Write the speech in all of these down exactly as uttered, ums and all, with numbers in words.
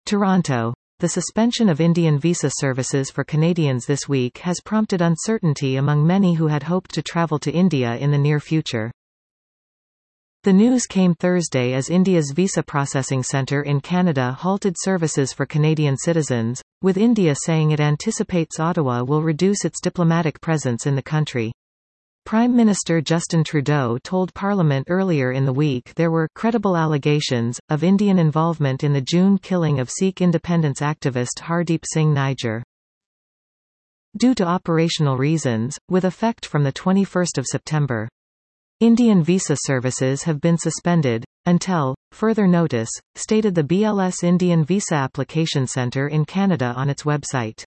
Toronto. The suspension of Indian visa services for Canadians this week has prompted uncertainty among many who had hoped to travel to India in the near future. The news came Thursday as India's visa processing centre in Canada halted services for Canadian citizens, with India saying it anticipates Ottawa will reduce its diplomatic presence in the country. Prime Minister Justin Trudeau told Parliament earlier in the week there were credible allegations of Indian involvement in the June killing of Sikh independence activist Hardeep Singh Nijjar. Due to operational reasons, with effect from the twenty-first of September, Indian visa services have been suspended, until further notice, stated the B L S Indian Visa Application Centre in Canada on its website.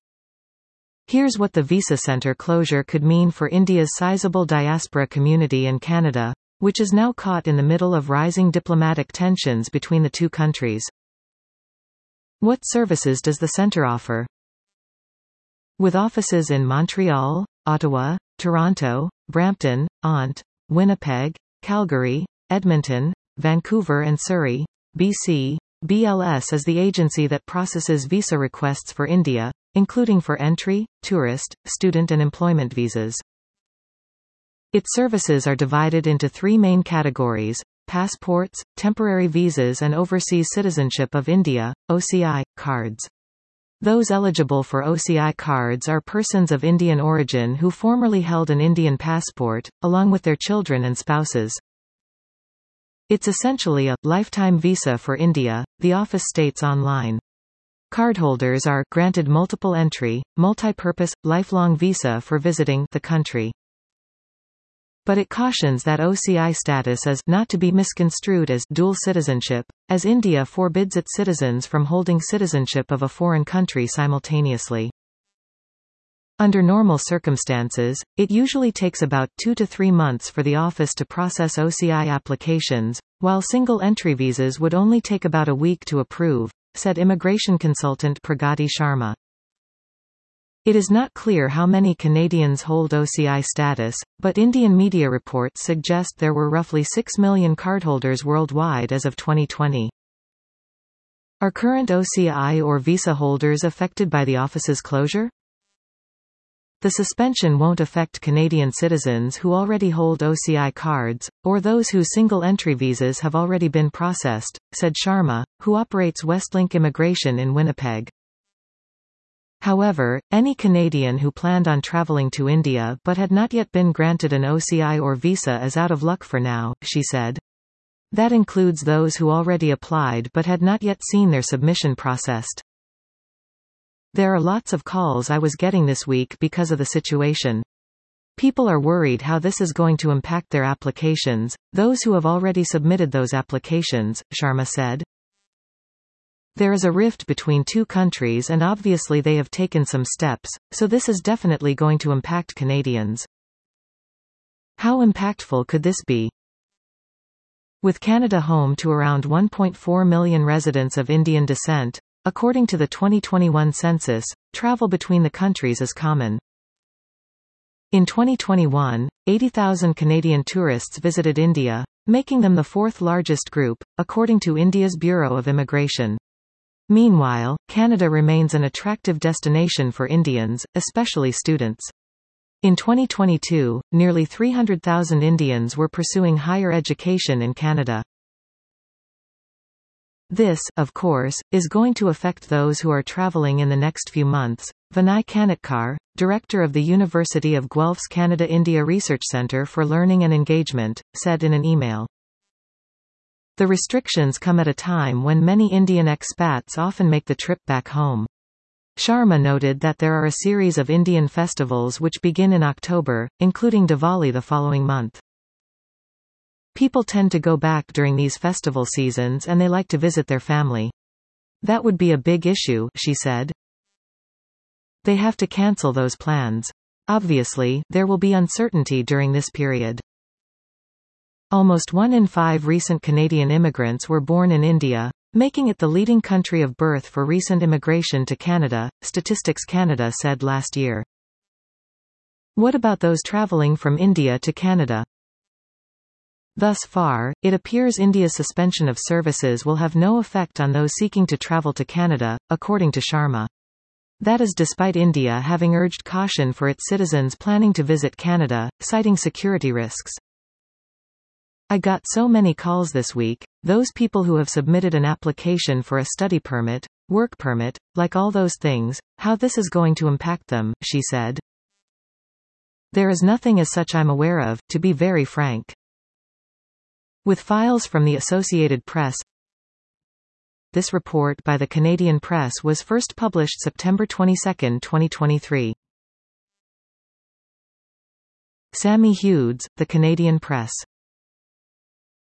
Here's what the visa centre closure could mean for India's sizable diaspora community in Canada, which is now caught in the middle of rising diplomatic tensions between the two countries. What services does the centre offer? With offices in Montreal, Ottawa, Toronto, Brampton, Ont, Winnipeg, Calgary, Edmonton, Vancouver and Surrey, B C, B L S is the agency that processes visa requests for India, including for entry, tourist, student and employment visas. Its services are divided into three main categories: passports, temporary visas and overseas citizenship of India, O C I, cards. Those eligible for O C I cards are persons of Indian origin who formerly held an Indian passport, along with their children and spouses. It's essentially a lifetime visa for India, the office states online. Cardholders are granted multiple entry, multi-purpose, lifelong visa for visiting the country. But it cautions that O C I status is not to be misconstrued as dual citizenship, as India forbids its citizens from holding citizenship of a foreign country simultaneously. Under normal circumstances, it usually takes about two to three months for the office to process O C I applications, while single-entry visas would only take about a week to approve, said immigration consultant Pragati Sharma. It is not clear how many Canadians hold O C I status, but Indian media reports suggest there were roughly six million cardholders worldwide as of twenty twenty. Are current O C I or visa holders affected by the office's closure? The suspension won't affect Canadian citizens who already hold O C I cards, or those whose single-entry visas have already been processed, said Sharma, who operates Westlink Immigration in Winnipeg. However, any Canadian who planned on travelling to India but had not yet been granted an O C I or visa is out of luck for now, she said. That includes those who already applied but had not yet seen their submission processed. There are lots of calls I was getting this week because of the situation. People are worried how this is going to impact their applications, those who have already submitted those applications, Sharma said. There is a rift between two countries and obviously they have taken some steps, so this is definitely going to impact Canadians. How impactful could this be? With Canada home to around one point four million residents of Indian descent, according to the twenty twenty-one census, travel between the countries is common. In twenty twenty-one, eighty thousand Canadian tourists visited India, making them the fourth largest group, according to India's Bureau of Immigration. Meanwhile, Canada remains an attractive destination for Indians, especially students. In twenty twenty-two, nearly three hundred thousand Indians were pursuing higher education in Canada. This, of course, is going to affect those who are travelling in the next few months, Vinay Kanatkar, director of the University of Guelph's Canada-India Research Centre for Learning and Engagement, said in an email. The restrictions come at a time when many Indian expats often make the trip back home. Sharma noted that there are a series of Indian festivals which begin in October, including Diwali the following month. People tend to go back during these festival seasons and they like to visit their family. That would be a big issue, she said. They have to cancel those plans. Obviously, there will be uncertainty during this period. Almost one in five recent Canadian immigrants were born in India, making it the leading country of birth for recent immigration to Canada, Statistics Canada said last year. What about those travelling from India to Canada? Thus far, it appears India's suspension of services will have no effect on those seeking to travel to Canada, according to Sharma. That is despite India having urged caution for its citizens planning to visit Canada, citing security risks. I got so many calls this week, those people who have submitted an application for a study permit, work permit, like all those things, how this is going to impact them, she said. There is nothing as such I'm aware of, to be very frank. With files from the Associated Press. This report by the Canadian Press was first published September twenty-second, twenty twenty-three. Sammy Hughes, The Canadian Press.